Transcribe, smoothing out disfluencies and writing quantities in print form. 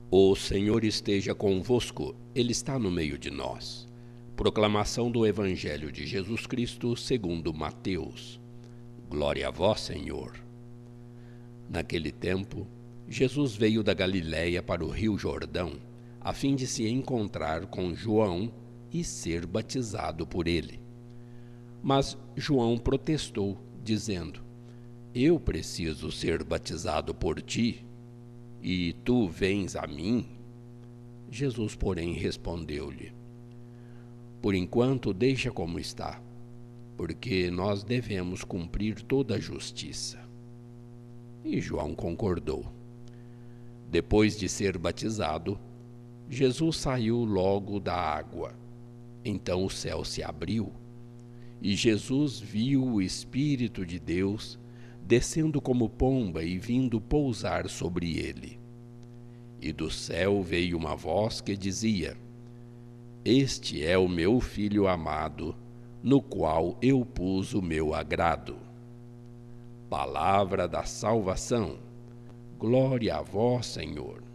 O Senhor esteja convosco, Ele está no meio de nós. Proclamação do Evangelho de Jesus Cristo segundo Mateus. Glória a vós, Senhor. Naquele tempo, Jesus veio da Galiléia para o rio Jordão, a fim de se encontrar com João e ser batizado por ele. Mas João protestou, dizendo: Eu preciso ser batizado por ti, e tu vens a mim? Jesus, porém, respondeu-lhe: Por enquanto deixa como está, porque nós devemos cumprir toda a justiça. E João concordou. Depois de ser batizado, Jesus saiu logo da água. Então o céu se abriu, e Jesus viu o Espírito de Deus descendo como pomba e vindo pousar sobre ele. E do céu veio uma voz que dizia: Este é o meu Filho amado, no qual eu pus o meu agrado. Palavra da salvação. Glória a vós, Senhor.